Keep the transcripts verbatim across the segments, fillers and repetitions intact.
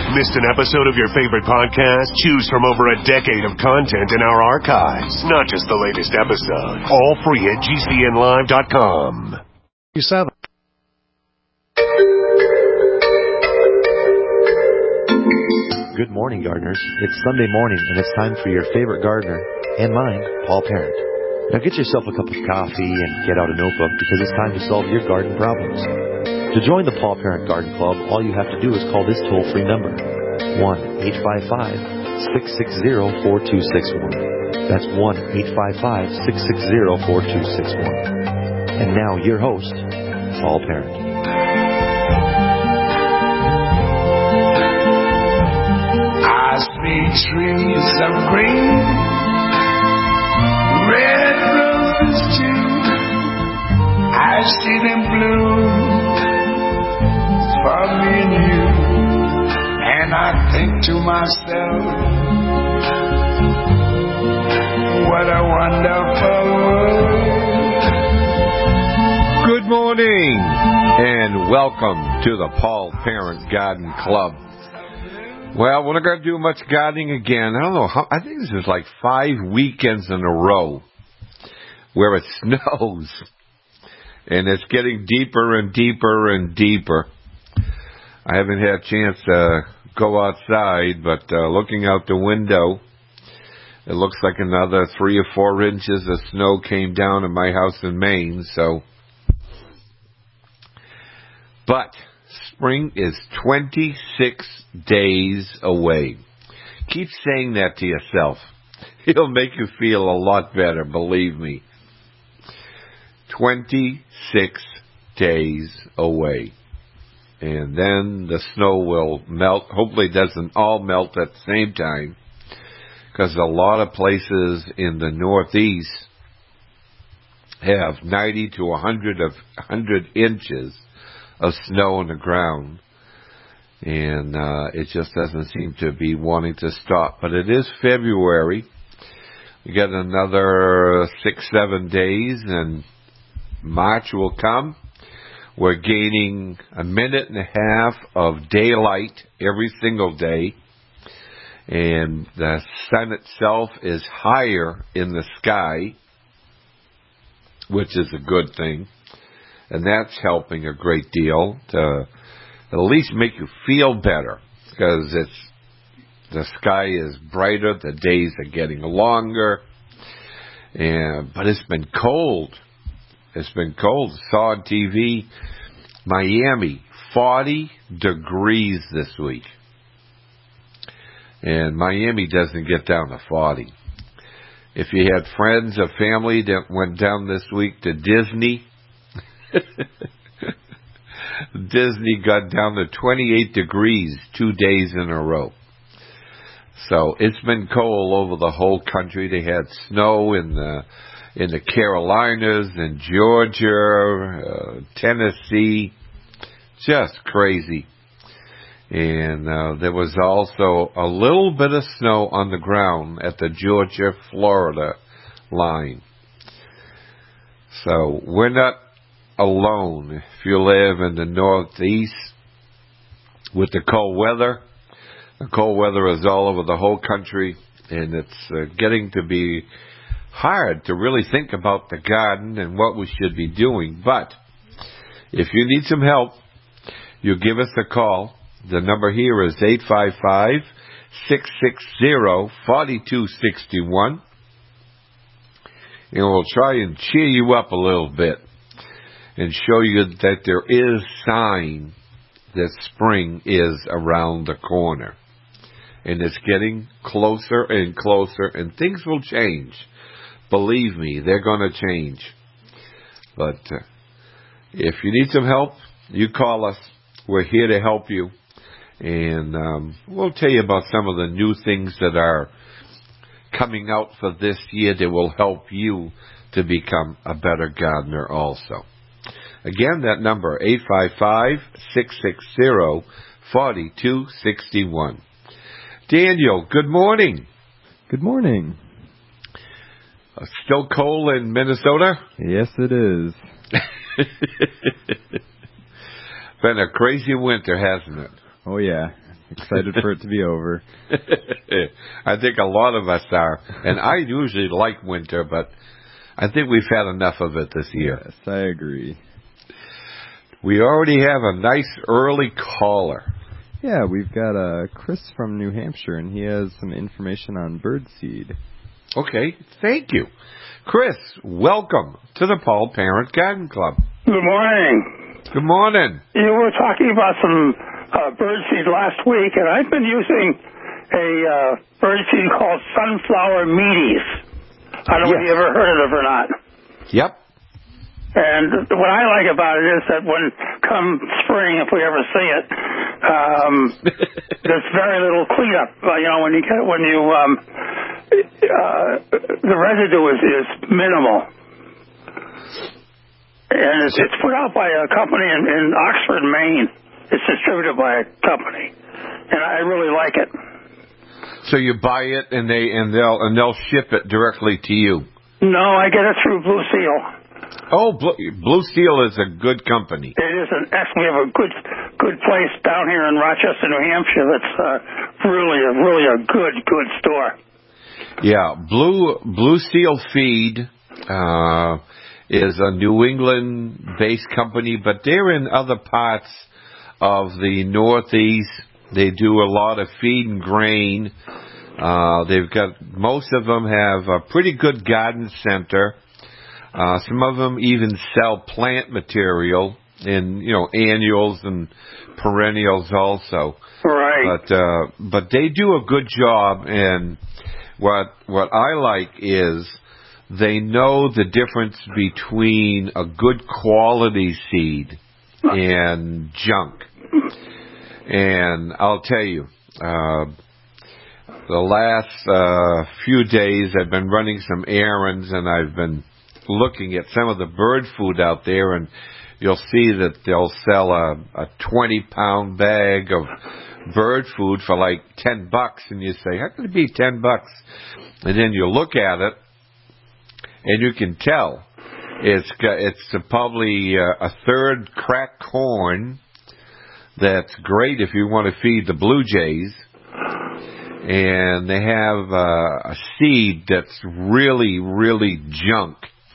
Missed an episode of your favorite podcast? Choose from over a decade of content in our archives. Not just the latest episode. All free at G C N live dot com. Seven. Good morning, gardeners. It's Sunday morning, and it's time for your favorite gardener, and mine, Paul Parent. Now get yourself a cup of coffee and get out a notebook, because it's time to solve your garden problems. To join the Paul Parent Garden Club, all you have to do is call this toll-free number, one eight five five, six six zero, four two six one. That's one eight five five, six six zero, four two six one. And now, your host, Paul Parent. I see trees of green, red roses too. I see them bloom for me and you. And I think to myself, what a wonderful world. Good morning, and welcome to the Paul Parent Garden Club. Well, we're not going to do much gardening again. I don't know how, I think this is like five weekends in a row where it snows. And it's getting deeper and deeper and deeper. I haven't had a chance to go outside, but uh, looking out the window, it looks like another three or four inches of snow came down in my house in Maine. So, but spring is twenty-six days away. Keep saying that to yourself. It'll make you feel a lot better, believe me. twenty-six days away. And then the snow will melt. Hopefully it doesn't all melt at the same time, because a lot of places in the Northeast have ninety to one hundred of one hundred inches of snow on the ground, and uh, it just doesn't seem to be wanting to stop. But it is February. We got another six, seven days, and March will come. We're gaining a minute and a half of daylight every single day, and the sun itself is higher in the sky, which is a good thing. And that's helping a great deal to at least make you feel better, because it's the sky is brighter, the days are getting longer, and but it's been cold. It's been cold. Saw on T V, Miami, forty degrees this week, and Miami doesn't get down to forty. If you had friends or family that went down this week to Disney, Disney got down to twenty-eight degrees two days in a row. So it's been cold over the whole country. They had snow in the in the Carolinas, in Georgia, uh, Tennessee, just crazy. And uh, there was also a little bit of snow on the ground at the Georgia-Florida line. So we're not alone if you live in the Northeast with the cold weather. The cold weather is all over the whole country, and it's uh, getting to be hard to really think about the garden and what we should be doing. But if you need some help, you give us a call. The number here is eight five five, six six zero, four two six one. And we'll try and cheer you up a little bit and show you that there is sign that spring is around the corner. And it's getting closer and closer, and things will change. Believe me, they're going to change. But uh, if you need some help, you call us. We're here to help you. And um, we'll tell you about some of the new things that are coming out for this year that will help you to become a better gardener also. Again, that number, eight five five, six six zero, four two six one. Daniel, good morning. Good morning. Uh, still cold in Minnesota? Yes, it is. Been a crazy winter, hasn't it? Oh, yeah. Excited for it to be over. I think a lot of us are. And I usually like winter, but I think we've had enough of it this year. Yes, I agree. We already have a nice early caller. Yeah, we've got uh, Chris from New Hampshire, and he has some information on birdseed. Okay, thank you. Chris, welcome to the Paul Parent Garden Club. Good morning. Good morning. You were talking about some uh, birdseed last week, and I've been using a uh, birdseed called Sunflower Meaties. I don't know Yes. if you ever heard of it or not. Yep. And what I like about it is that when, come spring, if we ever see it, um, there's very little cleanup. Uh, you know, when you get, when you, um, uh, the residue is, is minimal. And it's, it's put out by a company in, in Oxford, Maine. It's distributed by a company, and I really like it. So you buy it and they and they'll and they'll ship it directly to you. No, I get it through Blue Seal. Oh, Blue, Blue Steel is a good company. It is an excellent. We have a good, good place down here in Rochester, New Hampshire. That's uh, really, a, really a good, good store. Yeah, Blue Blue Steel Feed uh, is a New England-based company, but they're in other parts of the Northeast. They do a lot of feed and grain. Uh, they've got most of them have a pretty good garden center. Uh, some of them even sell plant material in, you know, annuals and perennials also. Right. But uh, but they do a good job, and what what I like is they know the difference between a good quality seed and junk. And I'll tell you, uh, the last uh, few days I've been running some errands, and I've been looking at some of the bird food out there, and you'll see that they'll sell a, a twenty pound bag of bird food for like ten bucks, and you say, how can it be ten bucks? And then you look at it, and you can tell it's it's probably a third cracked corn. That's great if you want to feed the blue jays. And they have uh, a seed that's really, really junk.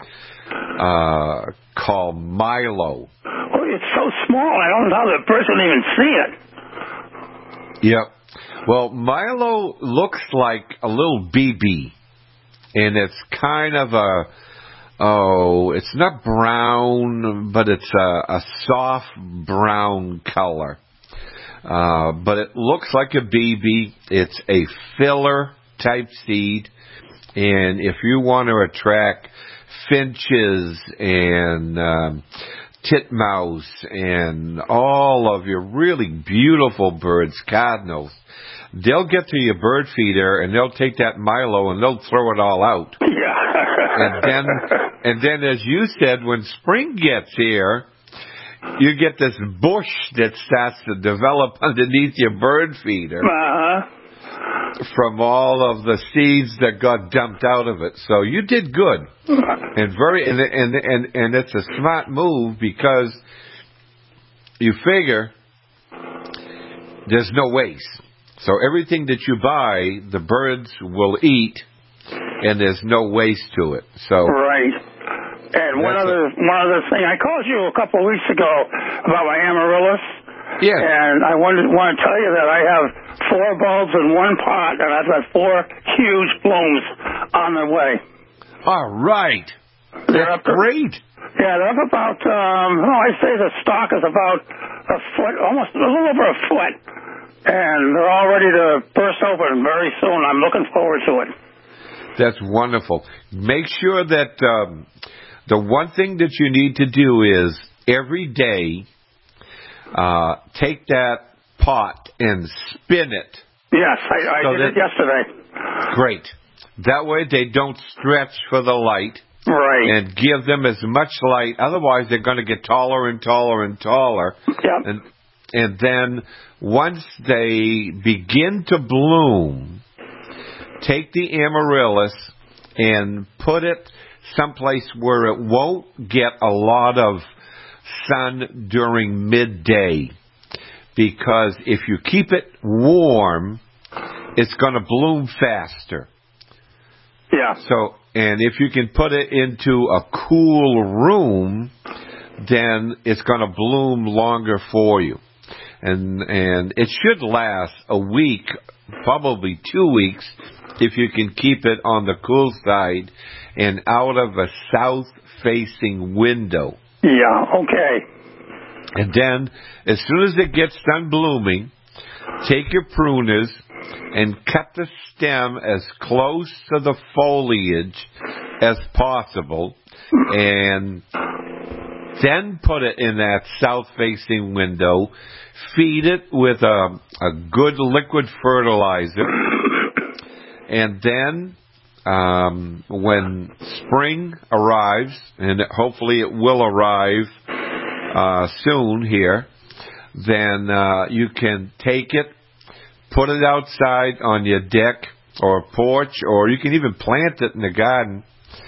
Uh, called Milo. Oh, it's so small. I don't know how the person even see it. Yep. Well, Milo looks like a little B B, and it's kind of a oh, it's not brown, but it's a, a soft brown color. Uh, but it looks like a B B. It's a filler type seed, and if you want to attract finches and um, titmouse and all of your really beautiful birds, cardinals, they'll get to your bird feeder and they'll take that Milo and they'll throw it all out. Yeah. and then, and then, as you said, when spring gets here, you get this bush that starts to develop underneath your bird feeder. Uh-huh. From all of the seeds that got dumped out of it. So you did good. And very and and and, and it's a smart move because you figure there's no waste. So everything that you buy, the birds will eat, and there's no waste to it. So right. And one other a, one other thing, I called you a couple of weeks ago about my amaryllis. Yeah. And I wanted want to tell you that I have four bulbs in one pot, and I've got four huge blooms on the way. All right. They're That's up to, great. Yeah, they're up about, um, well, I say the stalk is about a foot, almost a little over a foot. And they're all ready to burst open very soon. I'm looking forward to it. That's wonderful. Make sure that um, the one thing that you need to do is every day uh, take that pot and spin it. Yes, I, I so did that, it yesterday. Great. That way they don't stretch for the light. Right. And give them as much light. Otherwise, they're going to get taller and taller and taller. Yep. And, and then once they begin to bloom, take the amaryllis and put it someplace where it won't get a lot of sun during midday. because if you keep it warm, it's going to bloom faster. Yeah. So, and if you can put it into a cool room, then it's going to bloom longer for you. And and it should last a week, probably two weeks, if you can keep it on the cool side and out of a south-facing window. Yeah, okay. And then, as soon as it gets done blooming, take your pruners and cut the stem as close to the foliage as possible, and then put it in that south-facing window. Feed it with a, a good liquid fertilizer, and then um, when spring arrives, and hopefully it will arrive uh, soon here, then uh, you can take it, put it outside on your deck or porch, or you can even plant it in the garden,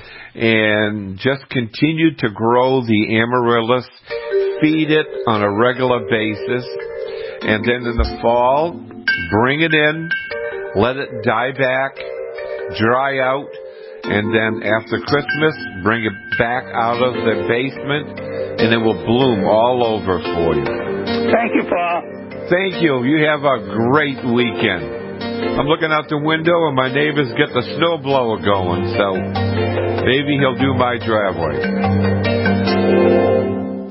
and just continue to grow the amaryllis. Feed it on a regular basis, and then in the fall, bring it in, let it die back, dry out, and then after Christmas, bring it back out of the basement, and it will bloom all over for you. Thank you, Paul. Thank you. You have a great weekend. I'm looking out the window, and my neighbors get the snowblower going, so maybe he'll do my driveway.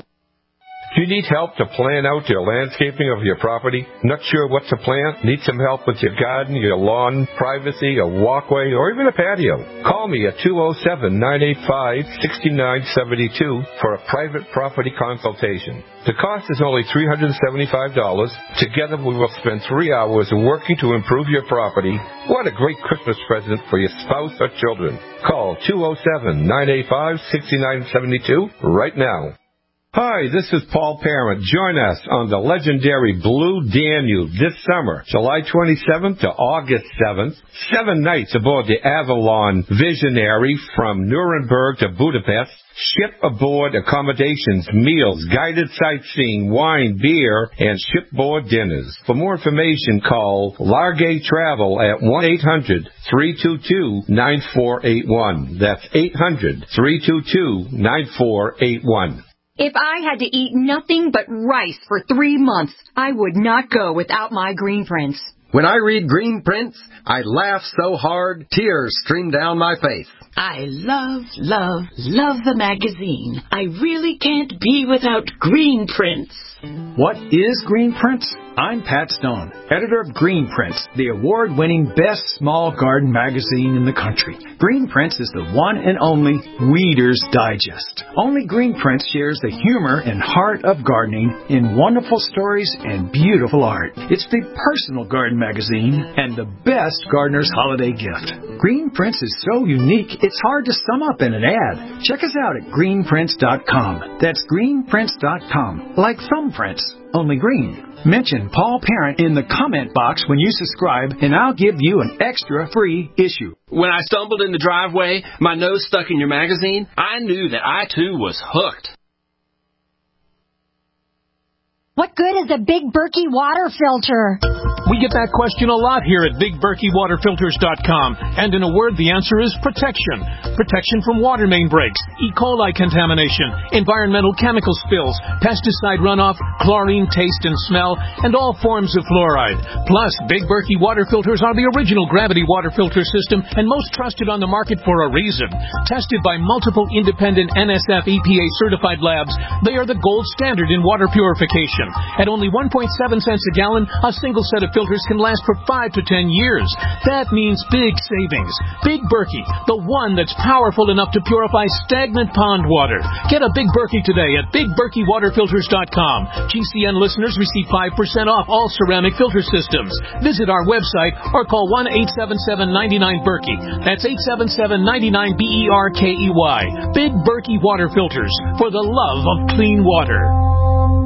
Do you need help to plan out your landscaping of your property? Not sure what to plant? Need some help with your garden, your lawn, privacy, a walkway, or even a patio? Call me at two oh seven, nine eight five, six nine seven two for a private property consultation. The cost is only three hundred seventy-five dollars. Together we will spend three hours working to improve your property. What a great Christmas present for your spouse or children. Call two oh seven, nine eight five, six nine seven two right now. Hi, this is Paul Parent. Join us on the legendary Blue Danube this summer, July twenty-seventh to August seventh. Seven nights aboard the Avalon Visionary from Nuremberg to Budapest. Ship aboard accommodations, meals, guided sightseeing, wine, beer, and shipboard dinners. For more information, call Largay Travel at one eight hundred, three two two, nine four eight one. That's eight hundred, three two two, nine four eight one. If I had to eat nothing but rice for three months, I would not go without my Green Prints. When I read Green Prints, I laugh so hard, tears stream down my face. I love, love, love the magazine. I really can't be without Green Prints. What is Green Prints? I'm Pat Stone, editor of Green Prints, the award-winning best small garden magazine in the country. Green Prints is the one and only Reader's Digest. Only Green Prints shares the humor and heart of gardening in wonderful stories and beautiful art. It's the personal garden magazine and the best gardener's holiday gift. Green Prints is so unique, it's hard to sum up in an ad. Check us out at green prints dot com. That's green prints dot com. Like thumbprints, only green. Mention Paul Parent in the comment box when you subscribe, and I'll give you an extra free issue. When I stumbled in the driveway, my nose stuck in your magazine, I knew that I, too, was hooked. What good is a Big Berkey water filter? We get that question a lot here at big berkey water filters dot com. And in a word, the answer is protection. Protection from water main breaks, E. coli contamination, environmental chemical spills, pesticide runoff, chlorine taste and smell, and all forms of fluoride. Plus, Big Berkey water filters are the original gravity water filter system and most trusted on the market for a reason. Tested by multiple independent N S F E P A certified labs, they are the gold standard in water purification. At only one point seven cents a gallon, a single set of filters can last for five to ten years. That means big savings. Big Berkey, the one that's powerful enough to purify stagnant pond water. Get a Big Berkey today at big berkey water filters dot com. G C N listeners receive five percent off all ceramic filter systems. Visit our website or call one eight seven seven, nine nine, Berkey. That's eight seven seven, nine nine, B E R K E Y. Big Berkey water filters, for the love of clean water.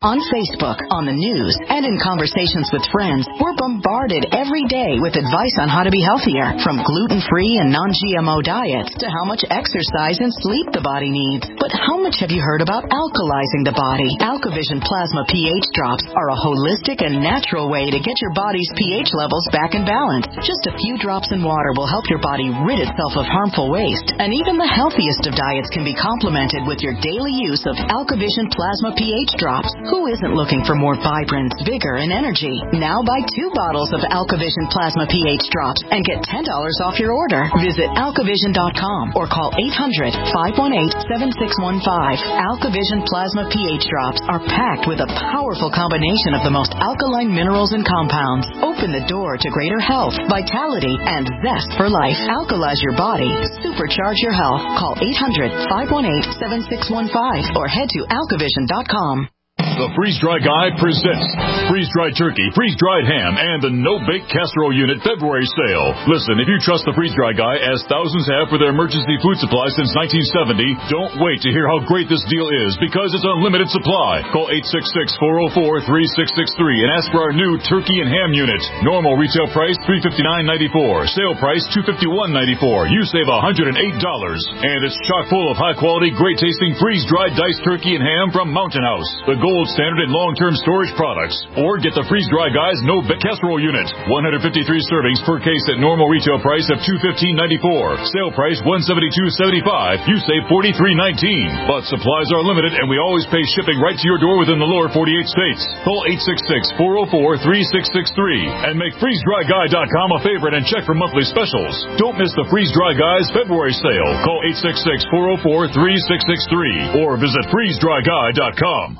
On Facebook, on the news, and in conversations with friends, we're bombarded every day with advice on how to be healthier, from gluten-free and non-G M O diets to how much exercise and sleep the body needs. But how much have you heard about alkalizing the body? AlkaVision Plasma pH drops are a holistic and natural way to get your body's pH levels back in balance. Just a few drops in water will help your body rid itself of harmful waste, and even the healthiest of diets can be complemented with your daily use of AlkaVision Plasma pH drops. Who isn't looking for more vibrance, vigor, and energy? Now buy two bottles of AlkaVision Plasma pH drops and get ten dollars off your order. Visit alkavision dot com or call eight hundred, five one eight, seven six one five. AlkaVision Plasma pH drops are packed with a powerful combination of the most alkaline minerals and compounds. Open the door to greater health, vitality, and zest for life. Alkalize your body. Supercharge your health. Call eight hundred, five one eight, seven six one five or head to alkavision dot com. The Freeze Dry Guy presents freeze-dried turkey, freeze-dried ham, and the no-bake casserole unit February sale. Listen, if you trust the Freeze Dry Guy, as thousands have for their emergency food supply since nineteen seventy, don't wait to hear how great this deal is, because it's unlimited supply. Call eight six six, four oh four, three six six three and ask for our new turkey and ham unit. Normal retail price three hundred fifty-nine dollars and ninety-four cents. Sale price two hundred fifty-one dollars and ninety-four cents. You save one hundred eight dollars. And it's chock full of high-quality, great-tasting freeze-dried diced turkey and ham from Mountain House, the gold standard in long-term storage products. Or get the Freeze Dry Guy's No Bake Casserole Unit. one hundred fifty-three servings per case at normal retail price of two hundred fifteen dollars and ninety-four cents. Sale price one hundred seventy-two dollars and seventy-five cents. You save forty-three dollars and nineteen cents. But supplies are limited, and we always pay shipping right to your door within the lower forty-eight states. Call eight six six, four oh four, three six six three and make freeze dry guy dot com a favorite and check for monthly specials. Don't miss the Freeze Dry Guy's February sale. Call eight six six, four oh four, three six six three or visit freeze dry guy dot com.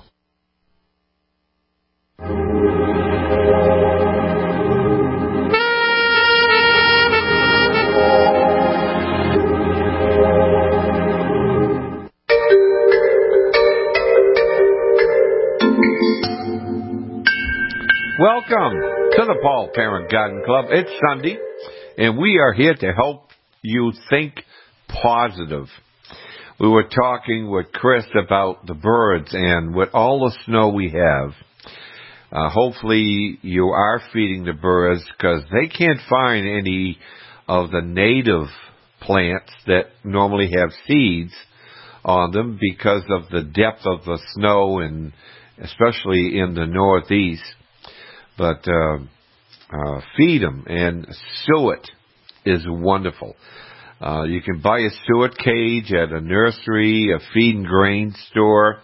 Welcome to the Paul Parent Garden Club. It's Sunday, and we are here to help you think positive. We were talking with Chris about the birds, and with all the snow we have, uh, hopefully you are feeding the birds, because they can't find any of the native plants that normally have seeds on them because of the depth of the snow, and especially in the Northeast. But uh, uh, feed them, and suet is wonderful. Uh, you can buy a suet cage at a nursery, a feed and grain store,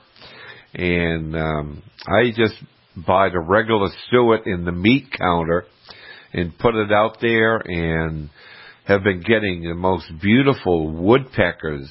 and um, I just buy the regular suet in the meat counter and put it out there, and have been getting the most beautiful woodpeckers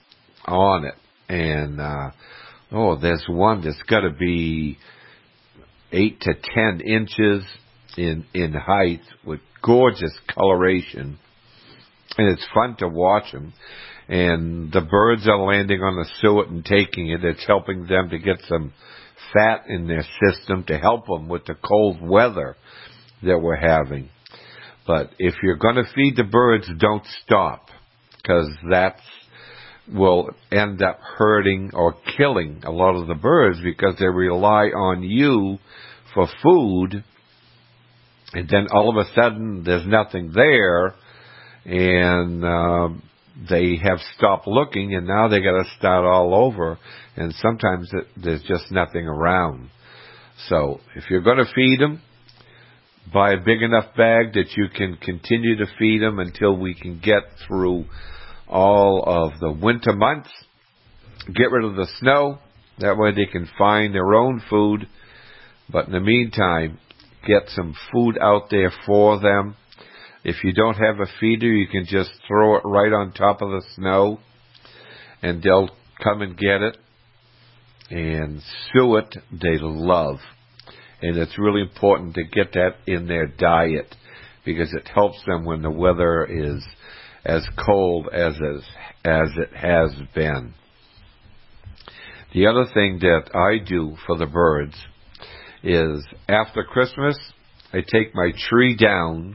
on it. And uh, oh, there's one that's got to be eight to ten inches in in height with gorgeous coloration, and it's fun to watch them. And the birds are landing on the suet and taking it. It's helping them to get some fat in their system to help them with the cold weather that we're having. But if you're going to feed the birds, don't stop, because that's will end up hurting or killing a lot of the birds, because they rely on you for food, and then all of a sudden there's nothing there, and uh, they have stopped looking, and now they got to start all over, and sometimes it, there's just nothing around. So if you're going to feed them, buy a big enough bag that you can continue to feed them until we can get through all of the winter months. Get rid of the snow. That way they can find their own food. But in the meantime, get some food out there for them. If you don't have a feeder, you can just throw it right on top of the snow, and they'll come and get it. And suet, they love. And it's really important to get that in their diet, because it helps them when the weather is as cold as it, as it has been. The other thing that I do for the birds is, after Christmas, I take my tree down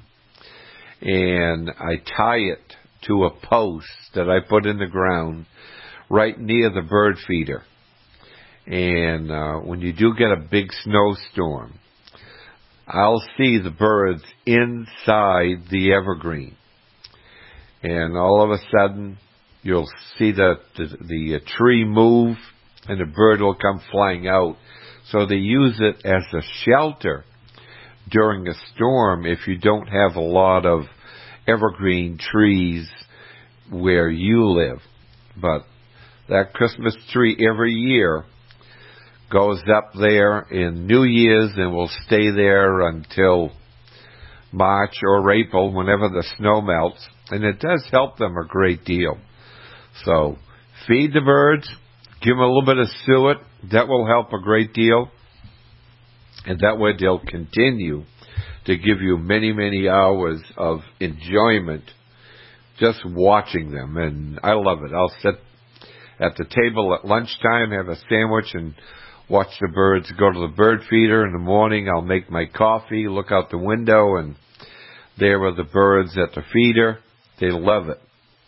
and I tie it to a post that I put in the ground right near the bird feeder. And uh, when you do get a big snowstorm, I'll see the birds inside the evergreen. And all of a sudden, you'll see the, the, the tree move, and the bird will come flying out. So they use it as a shelter during a storm if you don't have a lot of evergreen trees where you live. But that Christmas tree every year goes up there in New Year's and will stay there until March or April, whenever the snow melts. And it does help them a great deal. So feed the birds, give them a little bit of suet. That will help a great deal. And that way they'll continue to give you many, many hours of enjoyment just watching them. And I love it. I'll sit at the table at lunchtime, have a sandwich, and watch the birds go to the bird feeder. In the morning, I'll make my coffee, look out the window, and there are the birds at the feeder. They love it.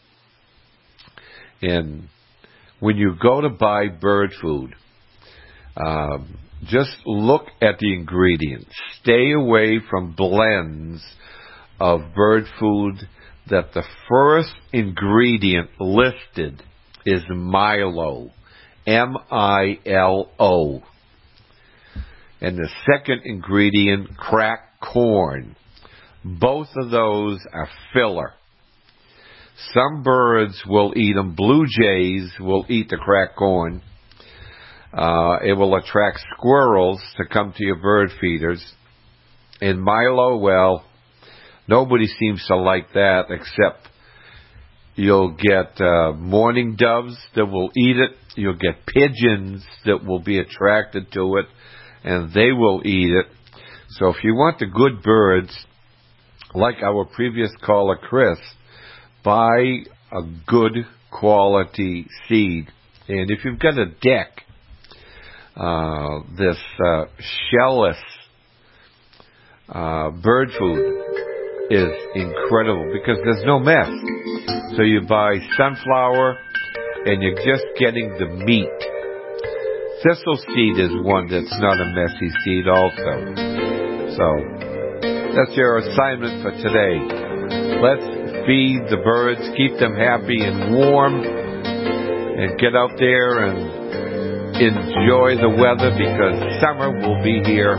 And when you go to buy bird food, um, just look at the ingredients. Stay away from blends of bird food that the first ingredient listed is Milo, M I L O. And the second ingredient, cracked corn. Both of those are filler. Some birds will eat them. Blue jays will eat the cracked corn. Uh, it will attract squirrels to come to your bird feeders. And Milo, well, nobody seems to like that, except you'll get uh, mourning doves that will eat it. You'll get pigeons that will be attracted to it, and they will eat it. So if you want the good birds, like our previous caller, Chris, buy a good quality seed. And if you've got a deck, uh, this uh, shellless uh, bird food is incredible because there's no mess. So you buy sunflower and you're just getting the meat. Thistle seed is one that's not a messy seed also. So that's your assignment for today. Let's feed the birds, keep them happy and warm, and get out there and enjoy the weather because summer will be here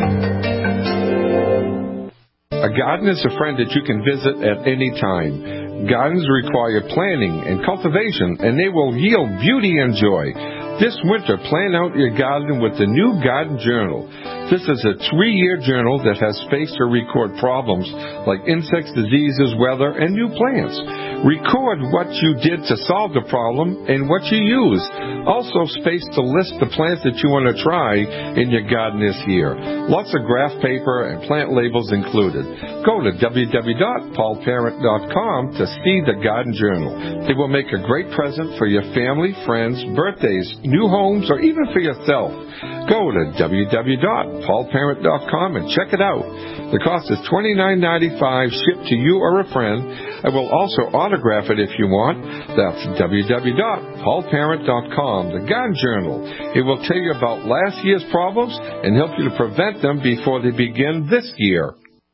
soon. A garden is a friend that you can visit at any time. Gardens require planning and cultivation, and they will yield beauty and joy. This winter, plan out your garden with the new Garden Journal. This is a three-year journal that has space to record problems like insects, diseases, weather, and new plants. Record what you did to solve the problem and what you used. Also space to list the plants that you want to try in your garden this year. Lots of graph paper and plant labels included. Go to w w w dot paul parent dot com to see the Garden Journal. It will make a great present for your family, friends, birthdays, new homes, or even for yourself. Go to w w w dot paul parent dot com and check it out. The cost is twenty-nine ninety-five shipped to you or a friend. I will also autograph it if you want. That's w w w dot paul parent dot com, the Garden Journal. It will tell you about last year's problems and help you to prevent them before they begin this year.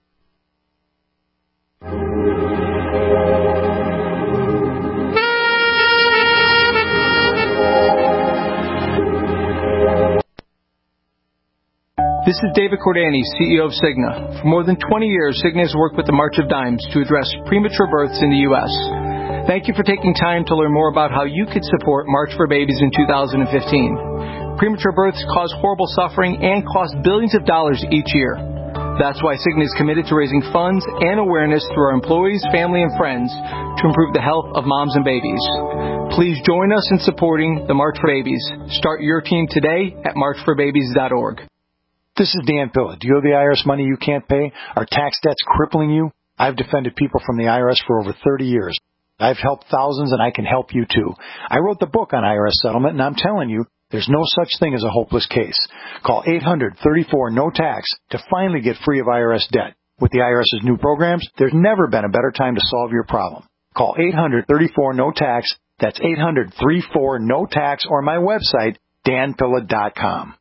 This is David Cordani, C E O of Cigna. For more than twenty years, Cigna has worked with the March of Dimes to address premature births in the U S Thank you for taking time to learn more about how you could support March for Babies in two thousand fifteen. Premature births cause horrible suffering and cost billions of dollars each year. That's why Cigna is committed to raising funds and awareness through our employees, family, and friends to improve the health of moms and babies. Please join us in supporting the March for Babies. Start your team today at march for babies dot org. This is Dan Pilla. Do you owe the I R S money you can't pay? Are tax debts crippling you? I've defended people from the I R S for over thirty years. I've helped thousands, and I can help you too. I wrote the book on I R S settlement, and I'm telling you, there's no such thing as a hopeless case. Call eight hundred, thirty-four, no tax to finally get free of I R S debt. With the IRS's new programs, there's never been a better time to solve your problem. Call eight hundred, thirty-four, no tax. That's eight hundred, thirty-four, no tax, or my website, dan pilla dot com.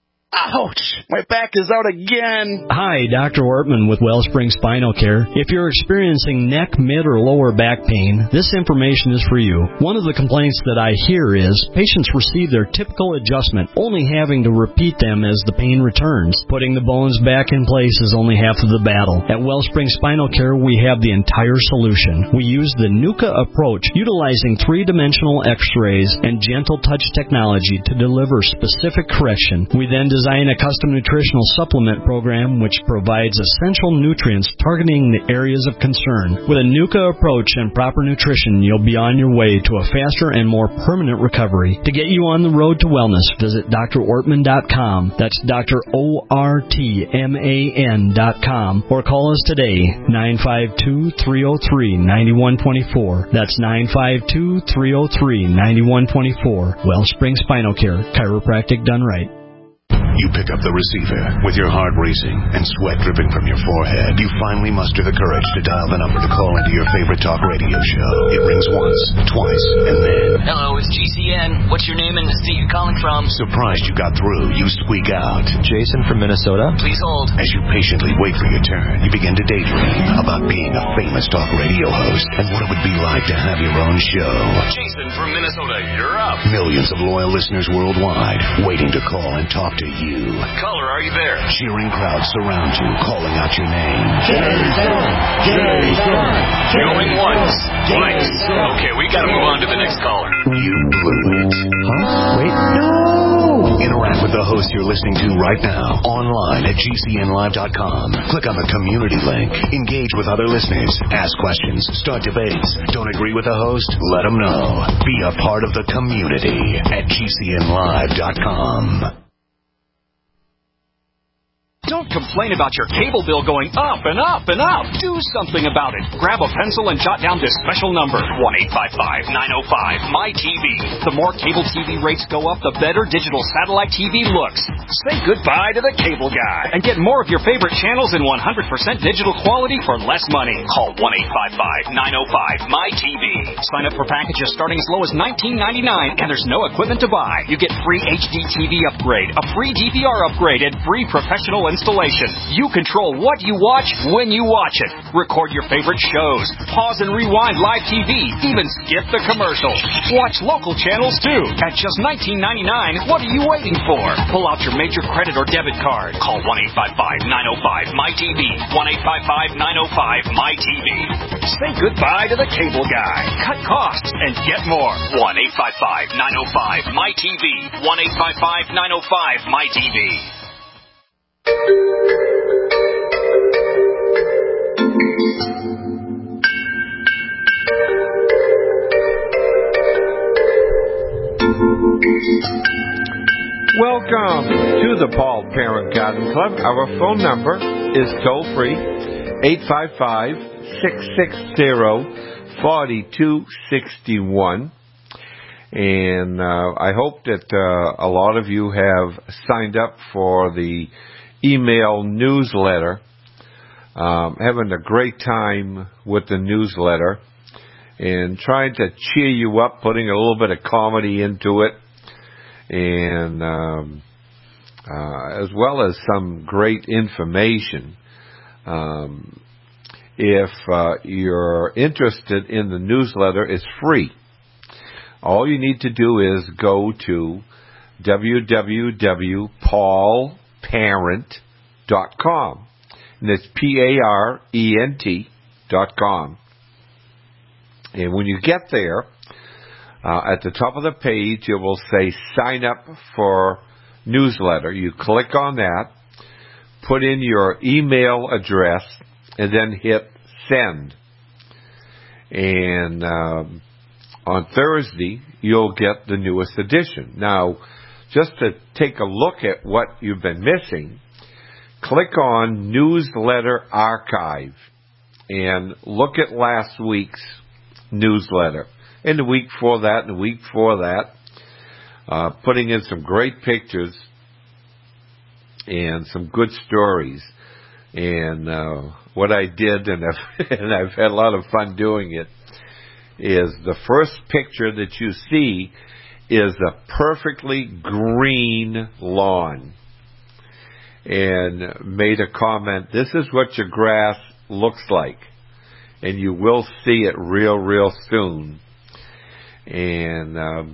Ouch! My back is out again. Hi, Doctor Ortman with Wellspring Spinal Care. If you're experiencing neck, mid, or lower back pain, this information is for you. One of the complaints that I hear is patients receive their typical adjustment, only having to repeat them as the pain returns. Putting the bones back in place is only half of the battle. At Wellspring Spinal Care, we have the entire solution. We use the NUCA approach, utilizing three-dimensional x-rays and gentle touch technology to deliver specific correction. We then design a custom nutritional supplement program which provides essential nutrients targeting the areas of concern. With a NUCA approach and proper nutrition, you'll be on your way to a faster and more permanent recovery. To get you on the road to wellness, visit d r ortman dot com. That's Doctor O R T M A N dot com. Or call us today, nine five two, three oh three, nine one two four. That's nine five two, three oh three, nine one two four. Wellspring Spinal Care, chiropractic done right. You pick up the receiver with your heart racing and sweat dripping from your forehead. You finally muster the courage to dial the number to call into your favorite talk radio show. It rings once, twice, and then... Hello, it's G C N. What's your name and the state you're calling from? Surprised you got through, you squeak out. Jason from Minnesota. Please hold. As you patiently wait for your turn, you begin to daydream about being a famous talk radio host and what it would be like to have your own show. Jason from Minnesota, you're up. Millions of loyal listeners worldwide waiting to call and talk to you. Caller, are you there? Cheering crowds surround you, calling out your name. Jason! Jason! Going once, twice. Okay, we gotta move on to the next caller. You blew it. Huh? Wait, no! Interact with the host you're listening to right now, online at g c n live dot com. Click on the community link. Engage with other listeners. Ask questions. Start debates. Don't agree with the host? Let them know. Be a part of the community at g c n live dot com. Don't complain about your cable bill going up and up and up. Do something about it. Grab a pencil and jot down this special number, one eight five five, nine oh five, M Y T V. The more cable T V rates go up, the better digital satellite T V looks. Say goodbye to the cable guy and get more of your favorite channels in one hundred percent digital quality for less money. Call one eight five five, nine oh five, M Y T V. Sign up for packages starting as low as nineteen ninety-nine, and there's no equipment to buy. You get free H D T V upgrade, a free D V R upgrade, and free professional installation. You control what you watch when you watch it. Record your favorite shows. Pause and rewind live T V. Even skip the commercials. Watch local channels too. At just nineteen ninety-nine, what are you waiting for? Pull out your major credit or debit card. Call one eight five five, nine oh five, M Y T V. one eight five five, nine oh five, M Y T V. Say goodbye to the cable guy. Cut costs and get more. one eight five five, nine oh five, M Y T V. one eight five five, nine oh five, M Y T V. Welcome to the Paul Parent Garden Club. Our phone number is toll free, eight five five, six six zero, four two six one. And uh, I hope that uh, a lot of you have signed up for the email newsletter. Um, having a great time with the newsletter and trying to cheer you up, putting a little bit of comedy into it, and um, uh, as well as some great information. Um, if uh, you're interested in the newsletter, it's free. All you need to do is go to w w w dot paul parent dot com. And it's P A R E N T dot com. And when you get there, uh, at the top of the page, it will say sign up for newsletter. You click on that, put in your email address, and then hit send. And um, on Thursday, you'll get the newest edition. Now, just to take a look at what you've been missing, click on Newsletter Archive and look at last week's newsletter. And the week before that, and the week before that, uh, putting in some great pictures and some good stories. And uh, what I did, and I've, and I've had a lot of fun doing it, is the first picture that you see is a perfectly green lawn and made a comment, this is what your grass looks like. And you will see it real, real soon. And um,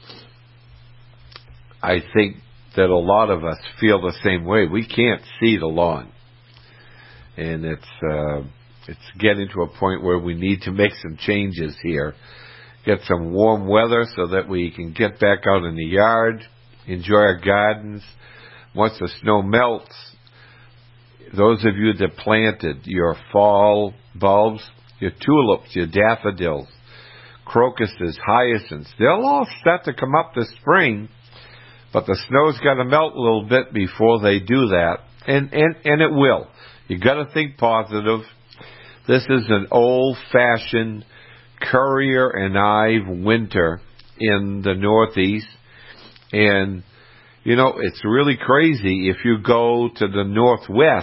I think that a lot of us feel the same way. We can't see the lawn. And it's uh, it's getting to a point where we need to make some changes here. Get some warm weather so that we can get back out in the yard, enjoy our gardens. Once the snow melts, those of you that planted your fall bulbs, your tulips, your daffodils, crocuses, hyacinths, they'll all start to come up this spring, but the snow's got to melt a little bit before they do that, and, and, and it will. You got to think positive. This is an old-fashioned Currier and Ive winter in the Northeast, and you know, it's really crazy if you go to the Northwest,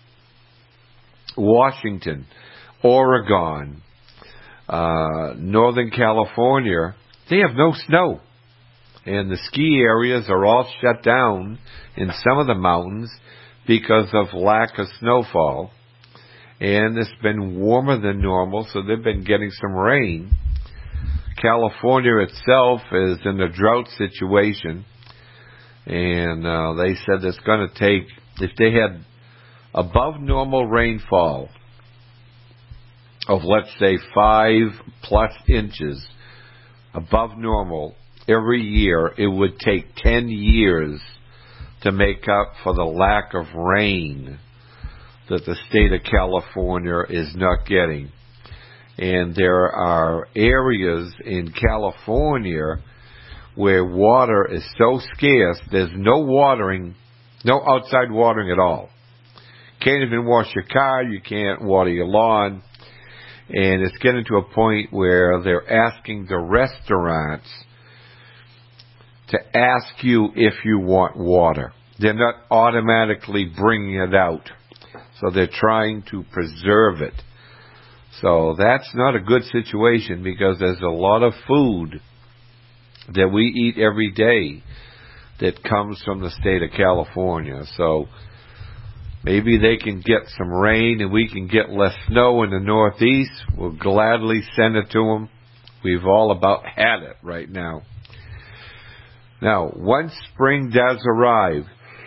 Washington, Oregon, uh, Northern California, they have no snow. And the ski areas are all shut down in some of the mountains because of lack of snowfall. And it's been warmer than normal, so they've been getting some rain. California itself is in a drought situation. And uh, they said it's going to take, if they had above normal rainfall of, let's say, five plus inches above normal every year, it would take ten years to make up for the lack of rain that the state of California is not getting. And there are areas in California where water is so scarce, there's no watering, no outside watering at all. Can't even wash your car, you can't water your lawn, and it's getting to a point where they're asking the restaurants to ask you if you want water. They're not automatically bringing it out, so they're trying to preserve it. So that's not a good situation because there's a lot of food that we eat every day that comes from the state of California. So maybe they can get some rain and we can get less snow in the Northeast. We'll gladly send it to them. We've all about had it right now. Now, once spring does arrive,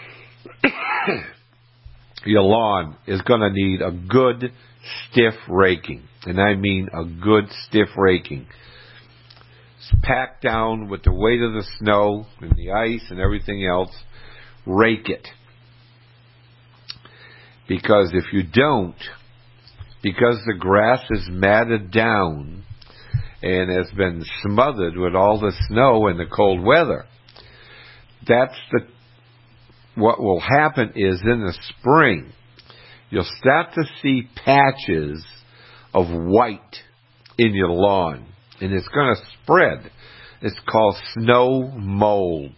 your lawn is going to need a good stiff raking. And I mean a good stiff raking. Packed down with the weight of the snow and the ice and everything else. Rake it. Because if you don't, because the grass is matted down and has been smothered with all the snow and the cold weather, that's the what will happen is in the spring, you'll start to see patches of white in your lawn. And it's going to spread. It's called snow mold.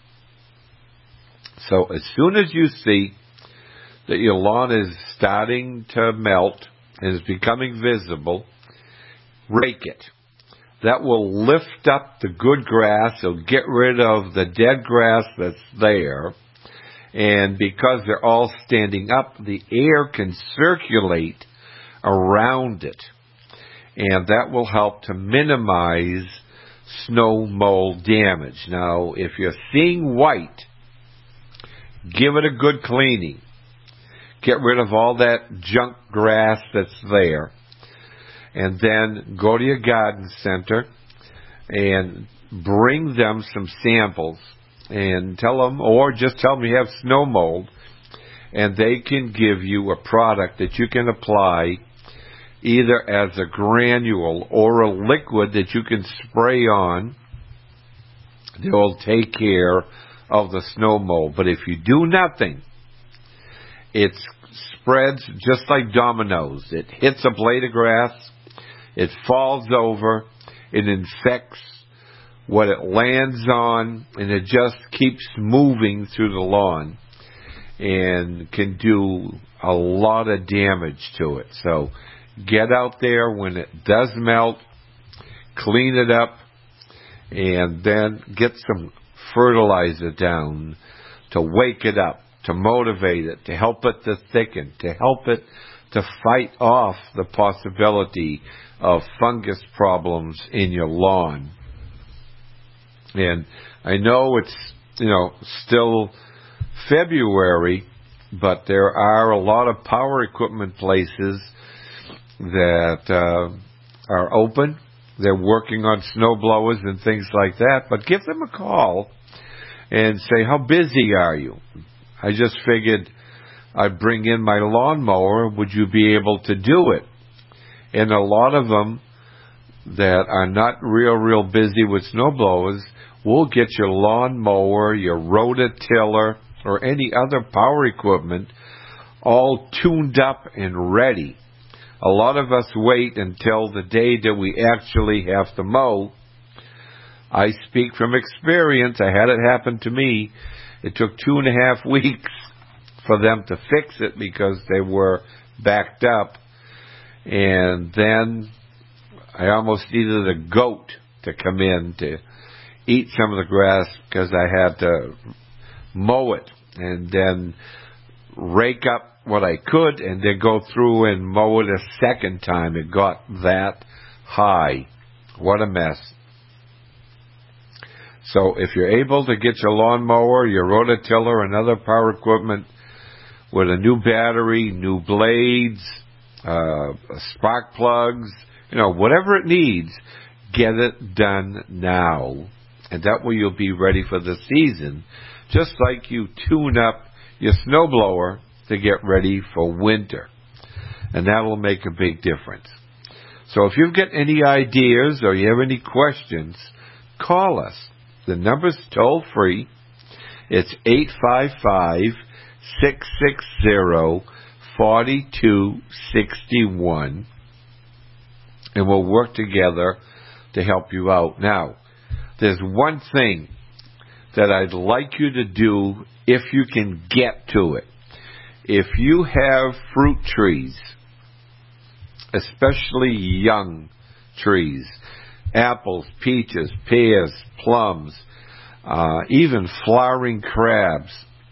So as soon as you see that your lawn is starting to melt and is becoming visible, rake it. That will lift up the good grass. It'll get rid of the dead grass that's there. And because they're all standing up, the air can circulate around it. And that will help to minimize snow mold damage. Now, if you're seeing white, give it a good cleaning. Get rid of all that junk grass that's there. And then go to your garden center and bring them some samples and tell them, or just tell them you have snow mold, and they can give you a product that you can apply either as a granule or a liquid that you can spray on. They will take care of the snow mold. But if you do nothing, it spreads just like dominoes. It hits a blade of grass, it falls over, it infects what it lands on, and it just keeps moving through the lawn and can do a lot of damage to it. So get out there when it does melt, clean it up, and then get some fertilizer down to wake it up, to motivate it, to help it to thicken, to help it to fight off the possibility of fungus problems in your lawn. And I know it's, you know, still February, but there are a lot of power equipment places that uh, are open. They're working on snow blowers and things like that. But give them a call and say, how busy are you? I just figured I'd bring in my lawnmower. Would you be able to do it? And a lot of them that are not real, real busy with snow blowers will get your lawnmower, your rototiller, or any other power equipment all tuned up and ready. A lot of us wait until the day that we actually have to mow. I speak from experience. I had it happen to me. It took two and a half weeks for them to fix it because they were backed up. And then I almost needed a goat to come in to eat some of the grass because I had to mow it and then rake up what I could and then go through and mow it a second time. It got that high. What a mess. So if you're able to get your lawnmower, your rototiller, and other power equipment with a new battery, new blades, uh, spark plugs, you know, whatever it needs, get it done now. And that way you'll be ready for the season, just like you tune up your snowblower to get ready for winter. And that will make a big difference. So if you've got any ideas or you have any questions, call us. The number's toll free. It's eight five five, six six zero, four two six one. And we'll work together to help you out. Now, there's one thing that I'd like you to do if you can get to it. If you have fruit trees, especially young trees, apples, peaches, pears, plums, uh, even flowering crabs,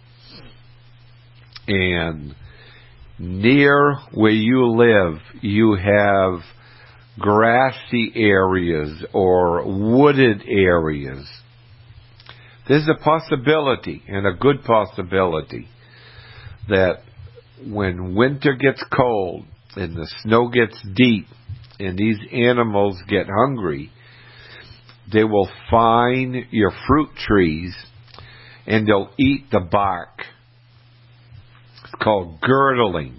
and near where you live you have grassy areas or wooded areas, there's a possibility, and a good possibility, that when winter gets cold and the snow gets deep and these animals get hungry, they will find your fruit trees and they'll eat the bark. It's called girdling.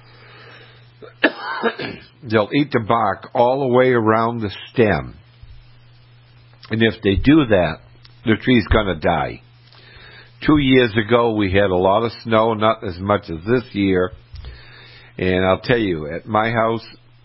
They'll eat the bark all the way around the stem. And if they do that, the tree's going to die. Two years ago, we had a lot of snow, not as much as this year. And I'll tell you, at my house,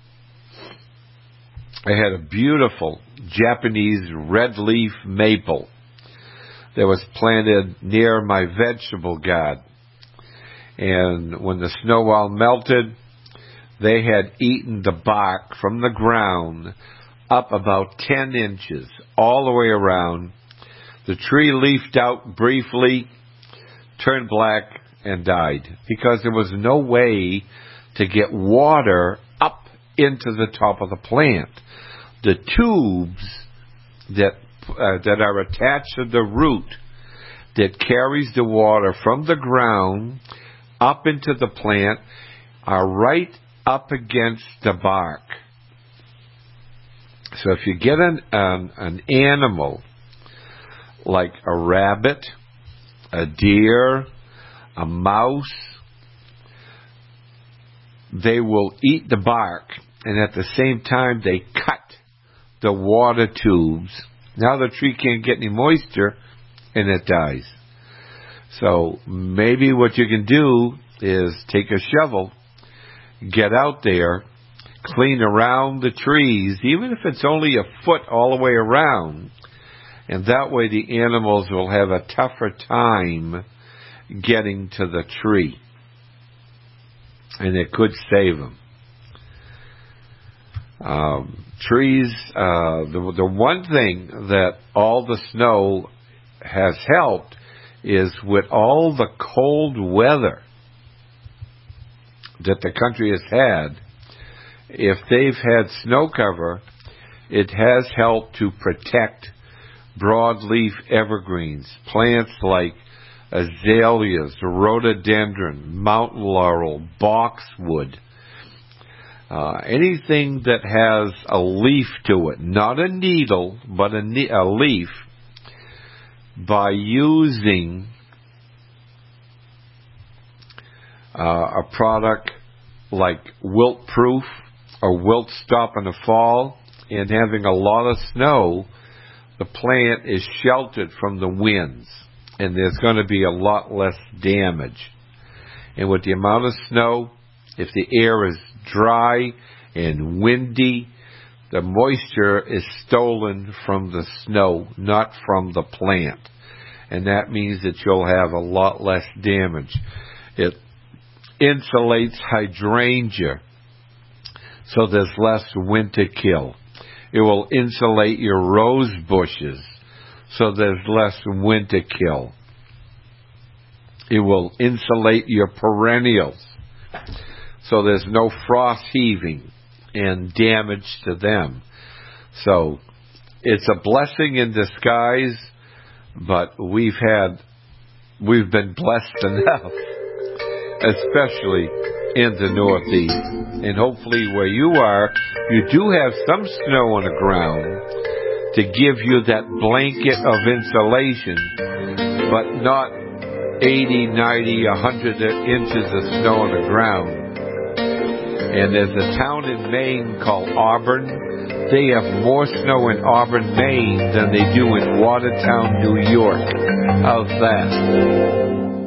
I had a beautiful Japanese red leaf maple that was planted near my vegetable garden. And when the snow all melted, they had eaten the bark from the ground up about ten inches all the way around. The tree leafed out briefly, turned black, and died because there was no way to get water up into the top of the plant. The tubes that uh, that are attached to the root that carries the water from the ground up into the plant are right up against the bark. So if you get an, an, an animal like a rabbit, a deer, a mouse, they will eat the bark, and at the same time they cut the water tubes. Now the tree can't get any moisture, and it dies. So maybe what you can do is take a shovel, get out there, clean around the trees, even if it's only a foot all the way around, and that way the animals will have a tougher time getting to the tree. And it could save them. um, trees. Uh, the, the one thing that all the snow has helped is with all the cold weather that the country has had. If they've had snow cover, it has helped to protect broadleaf evergreens, plants like azaleas, rhododendron, mountain laurel, boxwood, uh, anything that has a leaf to it, not a needle, but a, ne- a leaf, by using uh, a product like Wilt Proof or Wilt Stop in the Fall, and having a lot of snow, the plant is sheltered from the winds, and there's going to be a lot less damage. And with the amount of snow, if the air is dry and windy, the moisture is stolen from the snow, not from the plant. And that means that you'll have a lot less damage. It insulates hydrangea, so there's less winter kill. It will insulate your rose bushes, so there's less winter kill. It will insulate your perennials, so there's no frost heaving and damage to them. So it's a blessing in disguise, but we've had, we've been blessed enough, especially in the Northeast. And hopefully where you are, you do have some snow on the ground to give you that blanket of insulation, but not eighty, ninety, one hundred inches of snow on the ground. And there's a town in Maine called Auburn. They have more snow in Auburn, Maine than they do in Watertown, New York. How's that?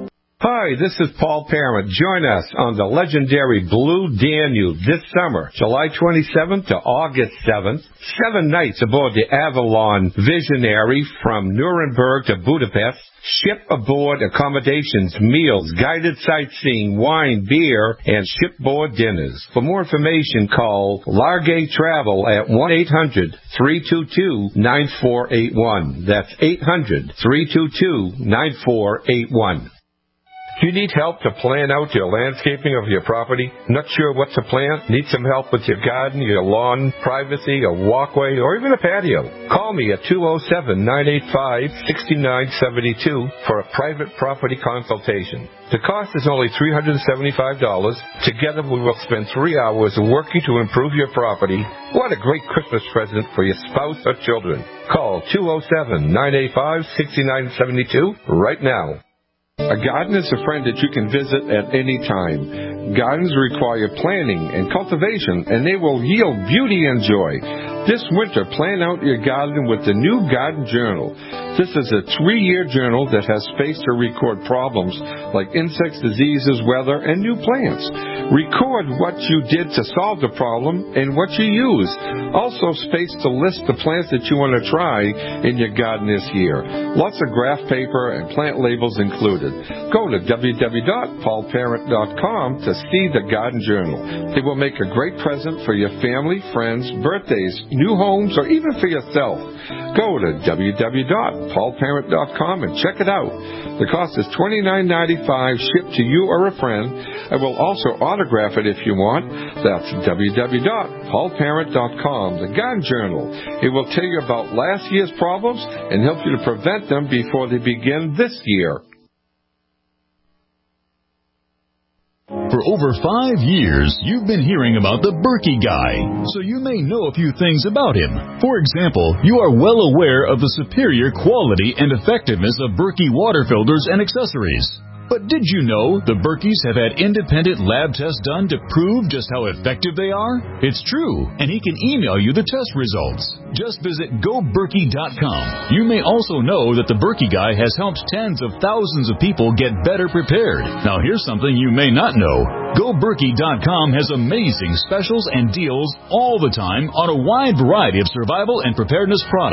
Hi, this is Paul Parent. Join us on the legendary Blue Danube this summer, July twenty-seventh to August seventh. Seven nights aboard the Avalon Visionary from Nuremberg to Budapest. Ship aboard accommodations, meals, guided sightseeing, wine, beer, and shipboard dinners. For more information, call Largay Travel at one eight hundred, three two two, nine four eight one. That's eight hundred, three two two, nine four eight one. Do you need help to plan out your landscaping of your property? Not sure what to plant? Need some help with your garden, your lawn, privacy, a walkway, or even a patio? Call me at two oh seven, nine eight five, six nine seven two for a private property consultation. The cost is only three hundred seventy-five dollars. Together we will spend three hours working to improve your property. What a great Christmas present for your spouse or children. Call two oh seven, nine eight five, six nine seven two right now. A garden is a friend that you can visit at any time. Gardens require planning and cultivation, and they will yield beauty and joy. This winter, plan out your garden with the new Garden Journal. This is a three-year journal that has space to record problems like insects, diseases, weather, and new plants. Record what you did to solve the problem and what you used. Also space to list the plants that you want to try in your garden this year. Lots of graph paper and plant labels included. Go to w w w dot paul parent dot com to see the Garden Journal. It will make a great present for your family, friends, birthdays, new homes, or even for yourself. Go to w w w dot paul parent dot com and check it out. The cost is twenty-nine ninety-five, shipped to you or a friend. I will also autograph it if you want. That's w w w dot paul parent dot com, the Garden Journal. It will tell you about last year's problems and help you to prevent them before they begin this year. For over five years, you've been hearing about the Berkey Guy, so you may know a few things about him. For example, you are well aware of the superior quality and effectiveness of Berkey water filters and accessories. But did you know the Berkeys have had independent lab tests done to prove just how effective they are? It's true, and he can email you the test results. Just visit go berkey dot com. You may also know that the Berkey Guy has helped tens of thousands of people get better prepared. Now here's something you may not know. go berkey dot com has amazing specials and deals all the time on a wide variety of survival and preparedness products.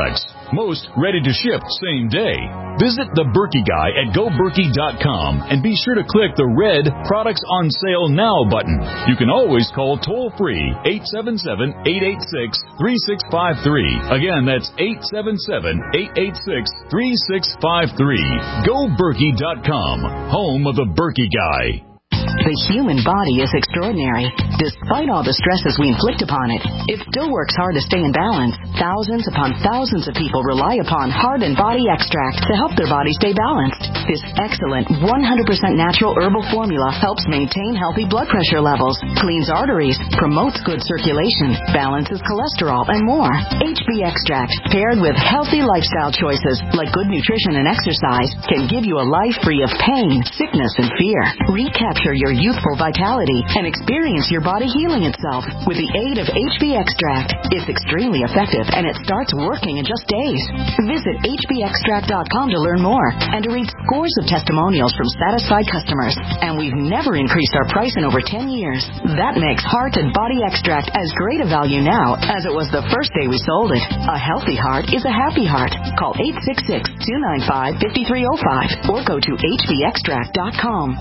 Most ready to ship same day. Visit the Berkey Guy at go berkey dot com and be sure to click the red Products on Sale Now button. You can always call toll-free eight seven seven, eight eight six, three six five three. Again, that's eight seven seven, eight eight six, three six five three. go berkey dot com, home of the Berkey Guy. The human body is extraordinary. Despite all the stresses we inflict upon it, it still works hard to stay in balance. Thousands upon thousands of people rely upon Heart and Body Extract to help their body stay balanced. This excellent one hundred percent natural herbal formula helps maintain healthy blood pressure levels, cleans arteries, promotes good circulation, balances cholesterol, and more. H B Extract, paired with healthy lifestyle choices like good nutrition and exercise, can give you a life free of pain, sickness, and fear. Recapture your youthful vitality and experience your body healing itself with the aid of H B Extract. It's extremely effective and it starts working in just days. Visit H B extract dot com to learn more and to read scores of testimonials from satisfied customers. And we've never increased our price in over ten years. That makes Heart and Body Extract as great a value now as it was the first day we sold it. A healthy heart is a happy heart. Call eight six six, two nine five, five three zero five or go to H B extract dot com.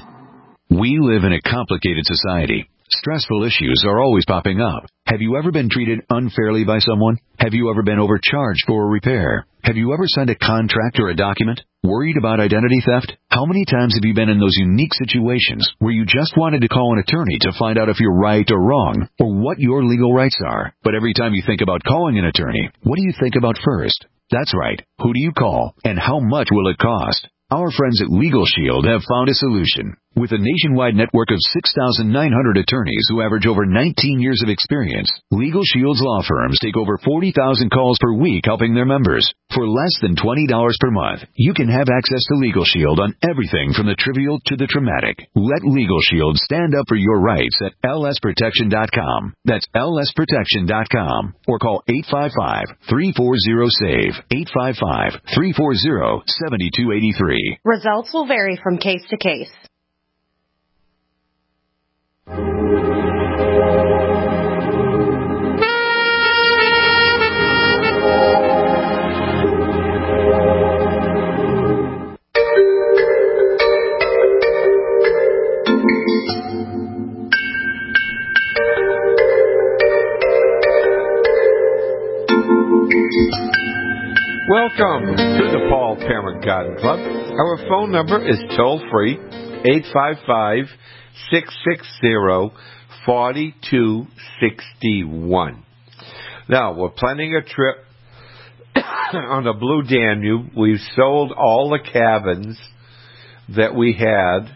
We live in a complicated society. Stressful issues are always popping up. Have you ever been treated unfairly by someone? Have you ever been overcharged for a repair? Have you ever signed a contract or a document? Worried about identity theft? How many times have you been in those unique situations where you just wanted to call an attorney to find out if you're right or wrong, or what your legal rights are? But every time you think about calling an attorney, what do you think about first? That's right. Who do you call, and how much will it cost? Our friends at Legal Shield have found a solution. With a nationwide network of six thousand nine hundred attorneys who average over nineteen years of experience, Legal Shield's law firms take over forty thousand calls per week helping their members. For less than twenty dollars per month, you can have access to Legal Shield on everything from the trivial to the traumatic. Let Legal Shield stand up for your rights at L S protection dot com. That's L S protection dot com. Or call eight five five, three four zero, SAVE, eight five five, three four zero, seven two eight three. Results will vary from case to case. Welcome to the Paul Parent Garden Club. Our phone number is toll-free, eight five five, six six zero, four two six one. Now, we're planning a trip on the Blue Danube. We've sold all the cabins that we had,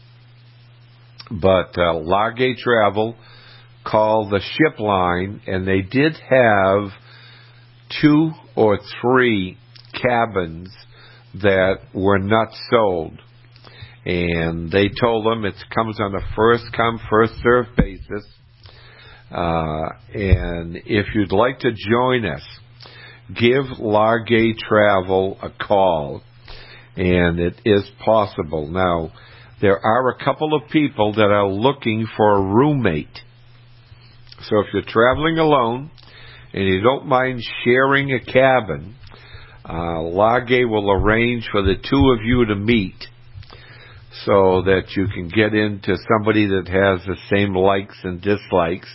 but uh, Largay Travel called the ship line, and they did have two or three cabins that were not sold. And they told them it comes on a first-come, first-served basis. Uh, and if you'd like to join us, give Largay Travel a call, and it is possible. Now, there are a couple of people that are looking for a roommate. So if you're traveling alone and you don't mind sharing a cabin, uh, Largay will arrange for the two of you to meet so that you can get into somebody that has the same likes and dislikes.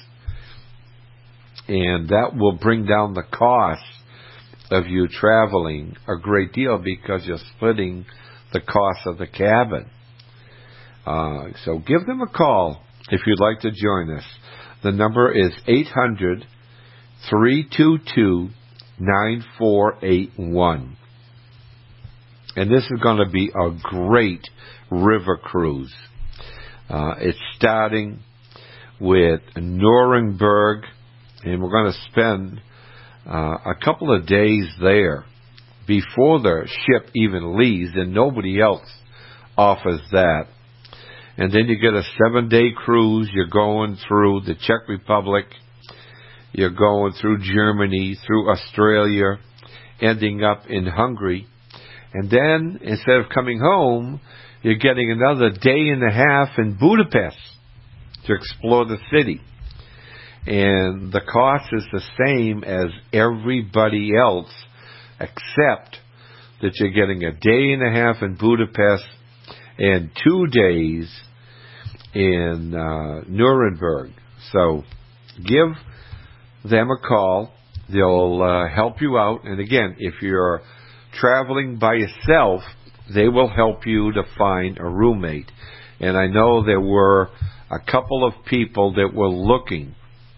And that will bring down the cost of you traveling a great deal because you're splitting the cost of the cabin. Uh, so give them a call if you'd like to join us. The number is eight hundred, three two two, nine four eight one. And this is going to be a great river cruise. Uh, it's starting with Nuremberg, and we're going to spend uh, a couple of days there before the ship even leaves, and nobody else offers that. And then you get a seven-day cruise. You're going through the Czech Republic. You're going through Germany, through Australia, ending up in Hungary. And then, instead of coming home, you're getting another day and a half in Budapest to explore the city. And the cost is the same as everybody else except that you're getting a day and a half in Budapest and two days in uh, Nuremberg. So give them a call. They'll uh, help you out. And again, if you're traveling by yourself, they will help you to find a roommate. And I know there were a couple of people that were looking,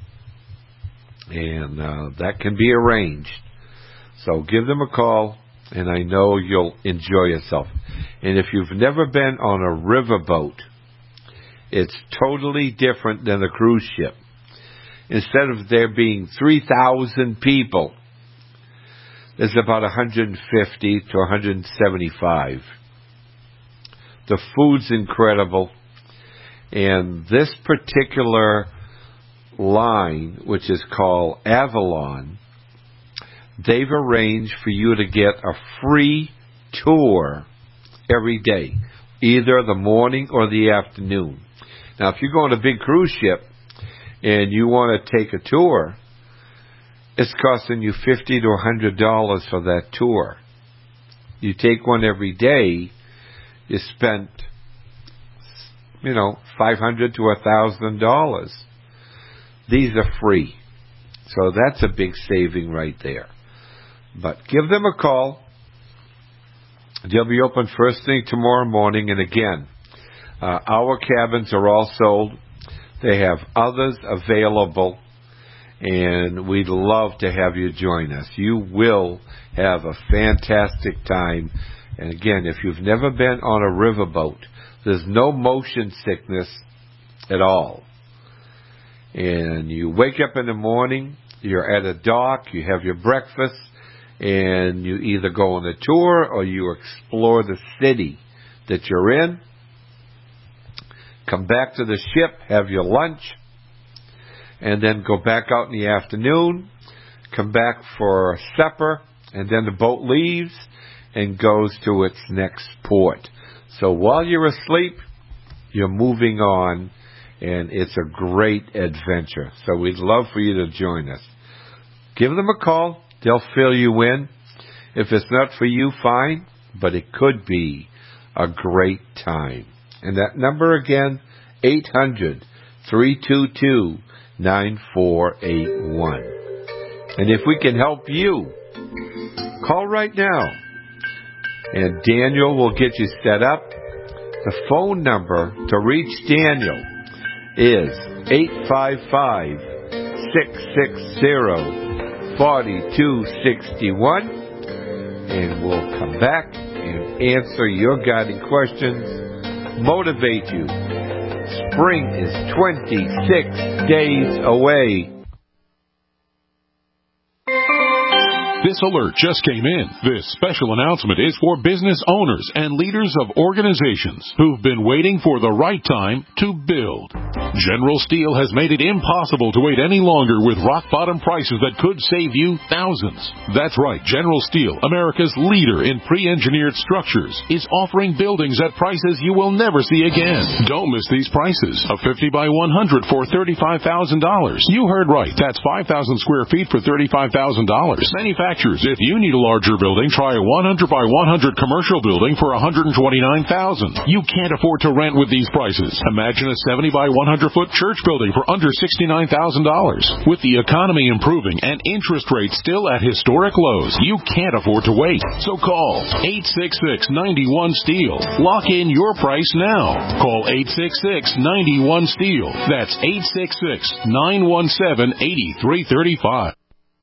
and uh, that can be arranged. So give them a call, and I know you'll enjoy yourself. And if you've never been on a riverboat, it's totally different than a cruise ship. Instead of there being three thousand people, there's about one hundred fifty to one hundred seventy-five. The food's incredible. And this particular line, which is called Avalon, they've arranged for you to get a free tour every day, either the morning or the afternoon. Now, if you go on a big cruise ship and you want to take a tour, it's costing you fifty to one hundred dollars for that tour. You take one every day, you spent, you know, five hundred to one thousand dollars. These are free. So that's a big saving right there. But give them a call. They'll be open first thing tomorrow morning. And again, uh, our cabins are all sold. They have others available. And we'd love to have you join us. You will have a fantastic time. And again, if you've never been on a riverboat, there's no motion sickness at all. And you wake up in the morning, you're at a dock, you have your breakfast, and you either go on a tour or you explore the city that you're in. Come back to the ship, have your lunch, and then go back out in the afternoon, come back for supper, and then the boat leaves and goes to its next port. So while you're asleep, you're moving on, and it's a great adventure. So we'd love for you to join us. Give them a call. They'll fill you in. If it's not for you, fine, but it could be a great time. And that number again, eight hundred, three two two, nine four eight one. And if we can help you, call right now. And Daniel will get you set up. The phone number to reach Daniel is eight five five, six six zero, four two six one. And we'll come back and answer your guiding questions, motivate you. Spring is twenty-six days away. This alert just came in. This special announcement is for business owners and leaders of organizations who've been waiting for the right time to build. General Steel has made it impossible to wait any longer with rock-bottom prices that could save you thousands. That's right. General Steel, America's leader in pre-engineered structures, is offering buildings at prices you will never see again. Don't miss these prices. A fifty by one hundred for thirty-five thousand dollars. You heard right. That's five thousand square feet for thirty-five thousand dollars. Manufacturers, if you need a larger building, try a one hundred by one hundred commercial building for one hundred twenty-nine thousand dollars. You can't afford to rent with these prices. Imagine a seventy by one hundred foot church building for under sixty-nine thousand dollars. With the economy improving and interest rates still at historic lows, you can't afford to wait. So call eight six six, nine one, STEEL. Lock in your price now. Call eight six six, nine one, STEEL. That's eight six six, nine one seven, eight three three five.